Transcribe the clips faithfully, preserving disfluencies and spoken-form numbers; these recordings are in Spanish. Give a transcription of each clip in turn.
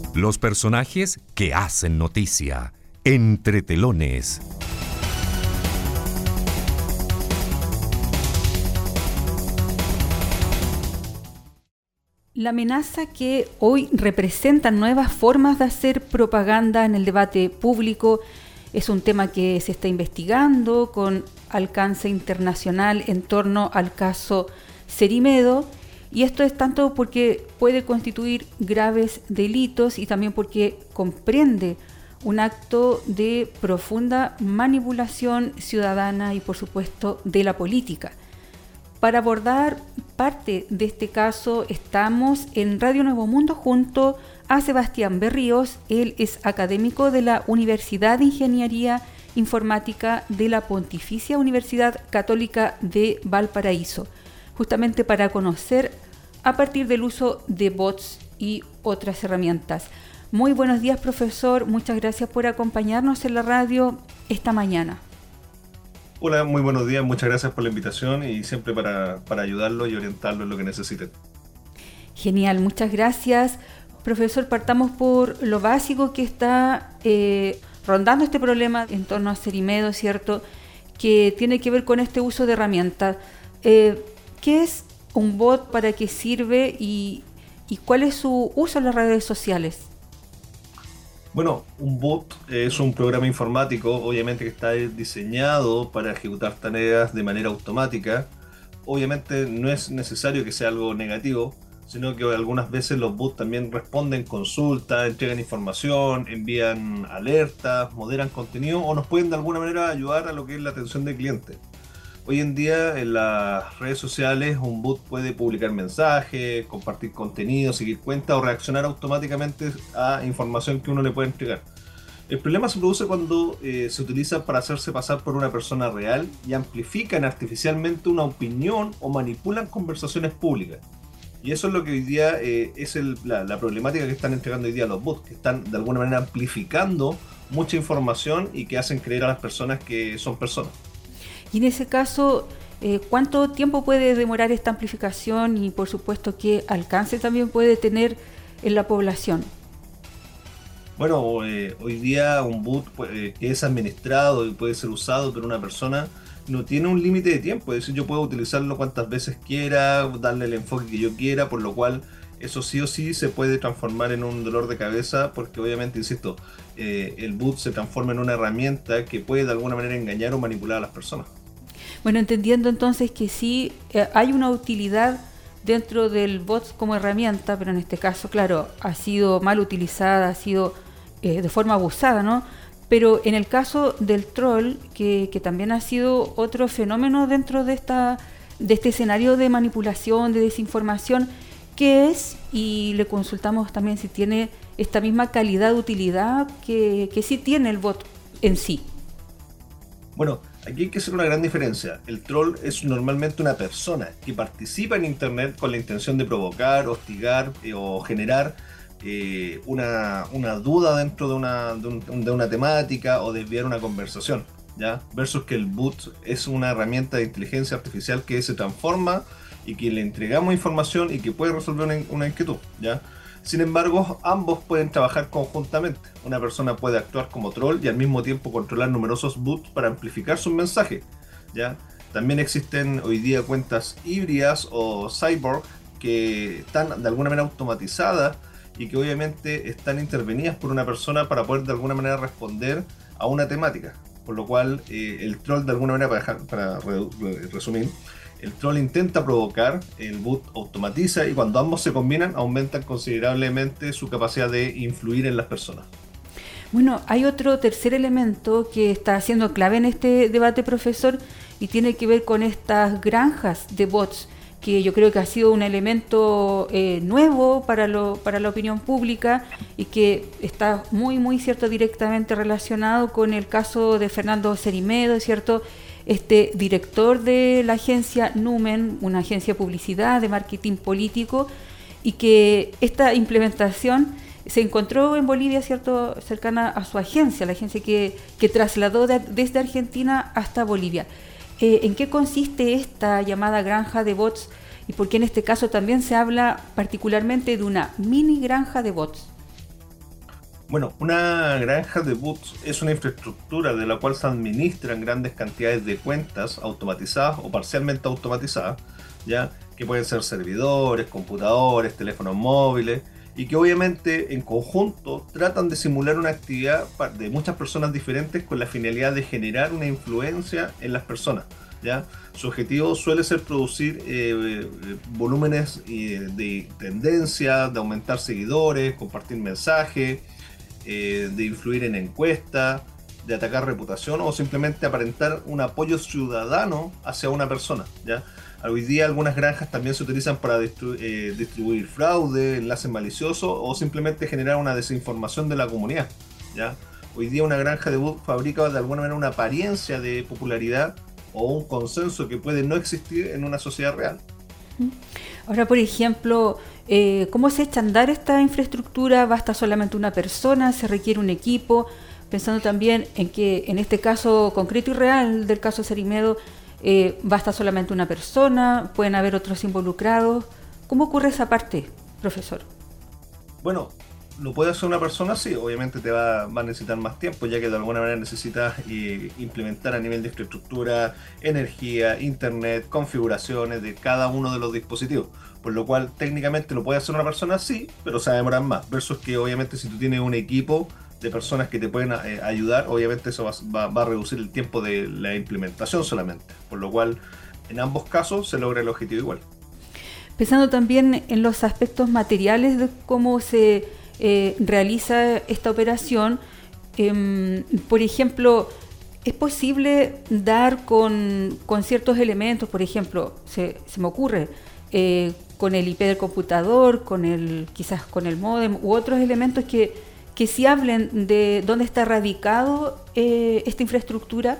Los personajes que hacen noticia. Entre telones. La amenaza que hoy representan nuevas formas de hacer propaganda en el debate público es un tema que se está investigando con alcance internacional en torno al caso Cerimedo, y esto es tanto porque puede constituir graves delitos y también porque comprende un acto de profunda manipulación ciudadana y por supuesto de la política. Para abordar parte de este caso estamos en Radio Nuevo Mundo junto a Sebastián Berríos. Él es académico de la Universidad de Ingeniería Informática de la Pontificia Universidad Católica de Valparaíso, justamente para conocer a partir del uso de bots y otras herramientas. Muy buenos días, profesor. Muchas gracias por acompañarnos en la radio esta mañana. Hola, muy buenos días, muchas gracias por la invitación y siempre para, para ayudarlo y orientarlo en lo que necesiten. Genial, muchas gracias. Profesor, partamos por lo básico que está eh, rondando este problema en torno a Cerimedo, ¿cierto? Que tiene que ver con este uso de herramientas. Eh, ¿Qué es un bot, para qué sirve y, y cuál es su uso en las redes sociales? Bueno, un bot es un programa informático, obviamente que está diseñado para ejecutar tareas de manera automática. Obviamente no es necesario que sea algo negativo, sino que algunas veces los bots también responden consultas, entregan información, envían alertas, moderan contenido o nos pueden de alguna manera ayudar a lo que es la atención del cliente. Hoy en día en las redes sociales un bot puede publicar mensajes, compartir contenido, seguir cuentas o reaccionar automáticamente a información que uno le puede entregar. El problema se produce cuando eh, se utiliza para hacerse pasar por una persona real y amplifican artificialmente una opinión o manipulan conversaciones públicas. Y eso es lo que hoy día eh, es el, la, la problemática que están entregando hoy día los bots, que están de alguna manera amplificando mucha información y que hacen creer a las personas que son personas. Y en ese caso, eh, ¿cuánto tiempo puede demorar esta amplificación y por supuesto qué alcance también puede tener en la población? Bueno, eh, hoy día un bot eh, que es administrado y puede ser usado por una persona no tiene un límite de tiempo, es decir, yo puedo utilizarlo cuantas veces quiera, darle el enfoque que yo quiera, por lo cual eso sí o sí se puede transformar en un dolor de cabeza porque obviamente, insisto, eh, el bot se transforma en una herramienta que puede de alguna manera engañar o manipular a las personas. Bueno, entendiendo entonces que sí eh, hay una utilidad dentro del bot como herramienta, pero en este caso, claro, ha sido mal utilizada, ha sido eh, de forma abusada, ¿no? Pero en el caso del troll, que, que también ha sido otro fenómeno dentro de, esta, de este escenario de manipulación, de desinformación, ¿qué es? Y le consultamos también si tiene esta misma calidad de utilidad que, que sí tiene el bot en sí. Bueno, aquí hay que hacer una gran diferencia. El troll es normalmente una persona que participa en internet con la intención de provocar, hostigar eh, o generar eh, una, una duda dentro de una, de, un, de una temática o desviar una conversación, ¿ya? Versus que el bot es una herramienta de inteligencia artificial que se transforma y que le entregamos información y que puede resolver una, una inquietud, ¿ya? Sin embargo, ambos pueden trabajar conjuntamente. Una persona puede actuar como troll y al mismo tiempo controlar numerosos bots para amplificar sus mensajes, ¿ya? También existen hoy día cuentas híbridas o cyborg que están de alguna manera automatizadas y que obviamente están intervenidas por una persona para poder de alguna manera responder a una temática. Por lo cual, eh, el troll de alguna manera, para, dejar, para re, re, resumir, el troll intenta provocar, el bot automatiza y cuando ambos se combinan aumentan considerablemente su capacidad de influir en las personas. Bueno, hay otro tercer elemento que está siendo clave en este debate, profesor, y tiene que ver con estas granjas de bots, que yo creo que ha sido un elemento eh, nuevo para, lo, para la opinión pública y que está muy, muy cierto directamente relacionado con el caso de Fernando Cerimedo, ¿cierto? Este director de la agencia Numen, una agencia de publicidad, de marketing político, y que esta implementación se encontró en Bolivia, ¿cierto?, cercana a su agencia, la agencia que, que trasladó de, desde Argentina hasta Bolivia. Eh, ¿En qué consiste esta llamada granja de bots y por qué en este caso también se habla particularmente de una mini granja de bots? Bueno, una granja de bots es una infraestructura de la cual se administran grandes cantidades de cuentas automatizadas o parcialmente automatizadas, ¿ya? Que pueden ser servidores, computadores, teléfonos móviles, y que obviamente en conjunto tratan de simular una actividad de muchas personas diferentes con la finalidad de generar una influencia en las personas, ¿ya? Su objetivo suele ser producir eh, volúmenes eh, de tendencia, de aumentar seguidores, compartir mensajes, eh, de influir en encuestas, de atacar reputación o simplemente aparentar un apoyo ciudadano hacia una persona, ¿ya? Hoy día algunas granjas también se utilizan para distru- eh, distribuir fraude, enlaces maliciosos o simplemente generar una desinformación de la comunidad, ¿ya? Hoy día una granja de bots fabrica de alguna manera una apariencia de popularidad o un consenso que puede no existir en una sociedad real. Ahora, por ejemplo, eh, ¿cómo se echa a andar esta infraestructura? ¿Basta solamente una persona? ¿Se requiere un equipo? Pensando también en que en este caso concreto y real del caso Cerimedo, eh, ¿basta solamente una persona? ¿Pueden haber otros involucrados? ¿Cómo ocurre esa parte, profesor? Bueno, lo puede hacer una persona, sí, obviamente te va, va a necesitar más tiempo, ya que de alguna manera necesitas eh, implementar a nivel de infraestructura, energía, internet, configuraciones de cada uno de los dispositivos. Por lo cual técnicamente lo puede hacer una persona, sí, pero se va a demorar más. Versus que obviamente si tú tienes un equipo de personas que te pueden eh, ayudar, obviamente eso va, va, va a reducir el tiempo de la implementación solamente. Por lo cual en ambos casos se logra el objetivo igual. Pensando también en los aspectos materiales de cómo se eh, realiza esta operación, eh, por ejemplo, ¿es posible dar con, con ciertos elementos? Por ejemplo, se, se me ocurre, eh, con el I P del computador, con el, quizás con el módem u otros elementos que, que sí hablen de dónde está radicado eh, esta infraestructura.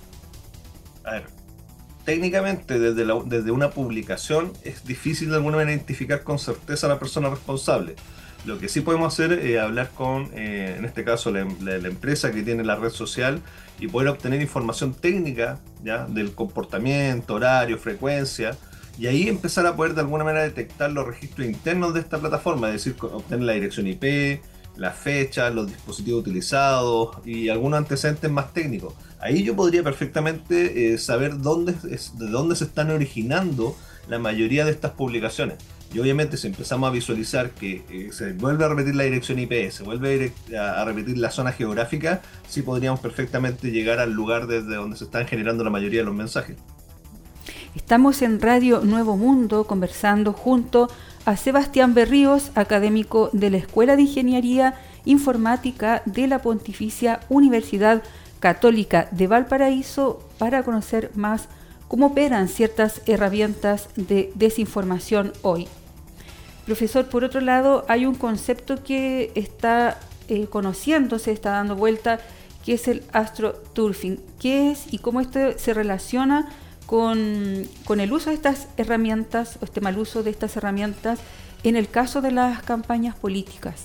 A ver, técnicamente desde, la, desde una publicación es difícil de alguna manera identificar con certeza a la persona responsable. Lo que sí podemos hacer es eh, hablar con, eh, en este caso, la, la, la empresa que tiene la red social y poder obtener información técnica, ¿ya? Del comportamiento, horario, frecuencia, y ahí empezar a poder de alguna manera detectar los registros internos de esta plataforma, es decir, obtener la dirección I P, la fecha, los dispositivos utilizados y algunos antecedentes más técnicos. Ahí yo podría perfectamente eh, saber dónde, es, de dónde se están originando la mayoría de estas publicaciones. Y obviamente si empezamos a visualizar que eh, se vuelve a repetir la dirección I P, se vuelve a, a repetir la zona geográfica, sí podríamos perfectamente llegar al lugar desde donde se están generando la mayoría de los mensajes. Estamos en Radio Nuevo Mundo conversando junto a Sebastián Berríos, académico de la Escuela de Ingeniería Informática de la Pontificia Universidad Católica de Valparaíso, para conocer más cómo operan ciertas herramientas de desinformación hoy. Profesor, por otro lado, hay un concepto que está eh, conociéndose, está dando vuelta, que es el astroturfing. ¿Qué es y cómo esto se relaciona con, con el uso de estas herramientas o este mal uso de estas herramientas en el caso de las campañas políticas?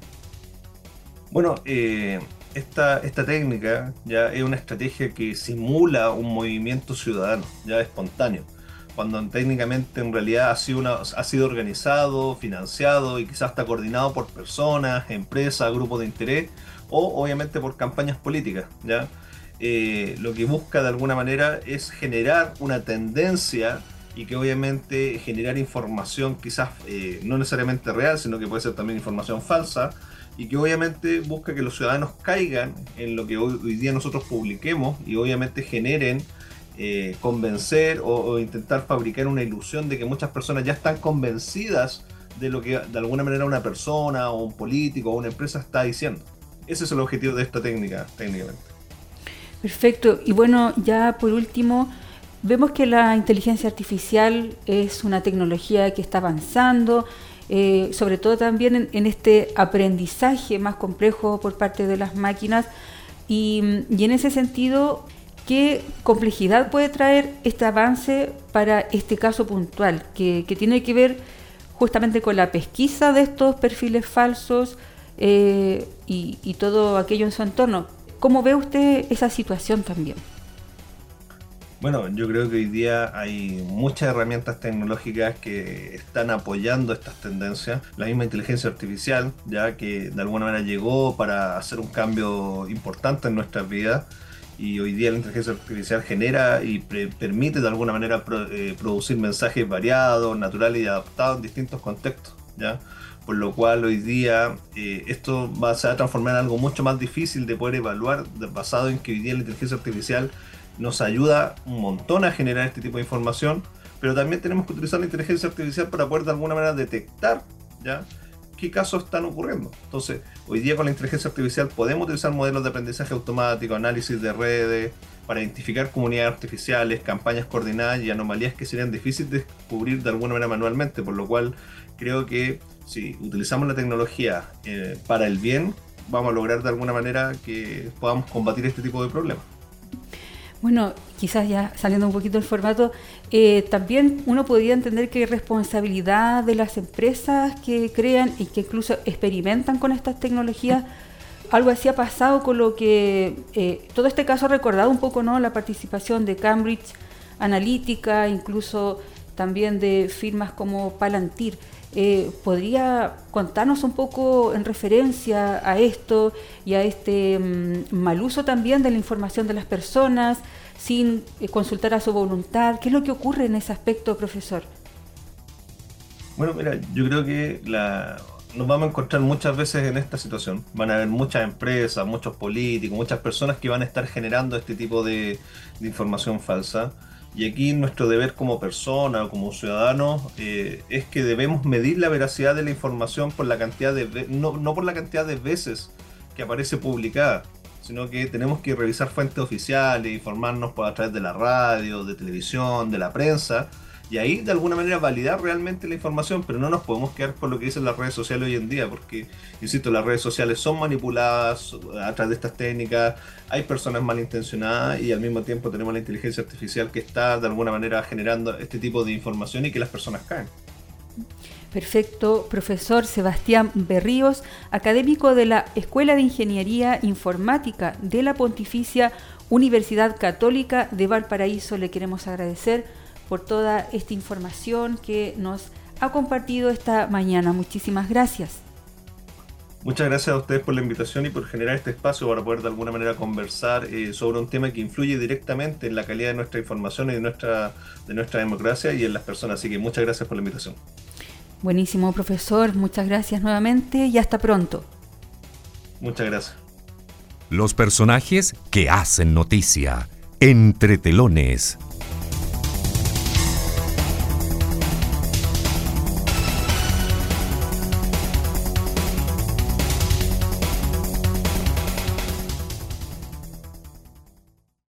Bueno, eh, esta, esta técnica ya es una estrategia que simula un movimiento ciudadano, ya espontáneo, cuando técnicamente en realidad ha sido, una, ha sido organizado, financiado y quizás está coordinado por personas, empresas, grupos de interés o obviamente por campañas políticas, ¿ya? Eh, lo que busca de alguna manera es generar una tendencia y que obviamente generar información quizás eh, no necesariamente real, sino que puede ser también información falsa, y que obviamente busca que los ciudadanos caigan en lo que hoy, hoy día nosotros publiquemos y obviamente generen eh, convencer o, o intentar fabricar una ilusión de que muchas personas ya están convencidas de lo que de alguna manera una persona o un político o una empresa está diciendo. Ese es el objetivo de esta técnica, técnicamente. Perfecto. Y bueno, ya por último, vemos que la inteligencia artificial es una tecnología que está avanzando, eh, sobre todo también en, en este aprendizaje más complejo por parte de las máquinas. Y, y en ese sentido, ¿qué complejidad puede traer este avance para este caso puntual, que, que tiene que ver justamente con la pesquisa de estos perfiles falsos eh, y, y todo aquello en su entorno? ¿Cómo ve usted esa situación también? Bueno, yo creo que hoy día hay muchas herramientas tecnológicas que están apoyando estas tendencias. La misma inteligencia artificial, ya que de alguna manera llegó para hacer un cambio importante en nuestras vidas. Y hoy día la inteligencia artificial genera y pre- permite de alguna manera pro- eh, producir mensajes variados, naturales y adaptados en distintos contextos, ¿ya? Por lo cual hoy día eh, esto va, se va a transformar en algo mucho más difícil de poder evaluar, de- basado en que hoy día la inteligencia artificial nos ayuda un montón a generar este tipo de información, pero también tenemos que utilizar la inteligencia artificial para poder de alguna manera detectar, ¿ya?, qué casos están ocurriendo. Entonces, hoy día con la inteligencia artificial podemos utilizar modelos de aprendizaje automático, análisis de redes, para identificar comunidades artificiales, campañas coordinadas y anomalías que serían difíciles de descubrir de alguna manera manualmente, por lo cual creo que si utilizamos la tecnología eh, para el bien, vamos a lograr de alguna manera que podamos combatir este tipo de problemas. Bueno, quizás ya saliendo un poquito del formato, eh, también uno podría entender que hay responsabilidad de las empresas que crean y que incluso experimentan con estas tecnologías. Algo así ha pasado con lo que, eh, todo este caso ha recordado un poco, ¿no?, la participación de Cambridge Analytica, incluso también de firmas como Palantir. Eh, ¿Podría contarnos un poco en referencia a esto y a este mm, mal uso también de la información de las personas sin eh, consultar a su voluntad? ¿Qué es lo que ocurre en ese aspecto, profesor? Bueno, mira, yo creo que la, nos vamos a encontrar muchas veces en esta situación. Van a haber muchas empresas, muchos políticos, muchas personas que van a estar generando este tipo de, de información falsa. Y aquí nuestro deber como persona o como ciudadanos eh, es que debemos medir la veracidad de la información por la cantidad de ve- no, no por la cantidad de veces que aparece publicada, sino que tenemos que revisar fuentes oficiales, informarnos por, a través de la radio, de televisión, de la prensa, y ahí de alguna manera validar realmente la información, pero no nos podemos quedar por lo que dicen las redes sociales hoy en día, porque, insisto, las redes sociales son manipuladas a través de estas técnicas, hay personas malintencionadas y al mismo tiempo tenemos la inteligencia artificial que está de alguna manera generando este tipo de información y que las personas caen. Perfecto, profesor Sebastián Berríos, académico de la Escuela de Ingeniería Informática de la Pontificia Universidad Católica de Valparaíso. Le queremos agradecer por toda esta información que nos ha compartido esta mañana. Muchísimas gracias. Muchas gracias a ustedes por la invitación y por generar este espacio para poder de alguna manera conversar eh, sobre un tema que influye directamente en la calidad de nuestra información y de nuestra, de nuestra democracia y en las personas. Así que muchas gracias por la invitación. Buenísimo, profesor. Muchas gracias nuevamente y hasta pronto. Muchas gracias. Los personajes que hacen noticia. Entre telones.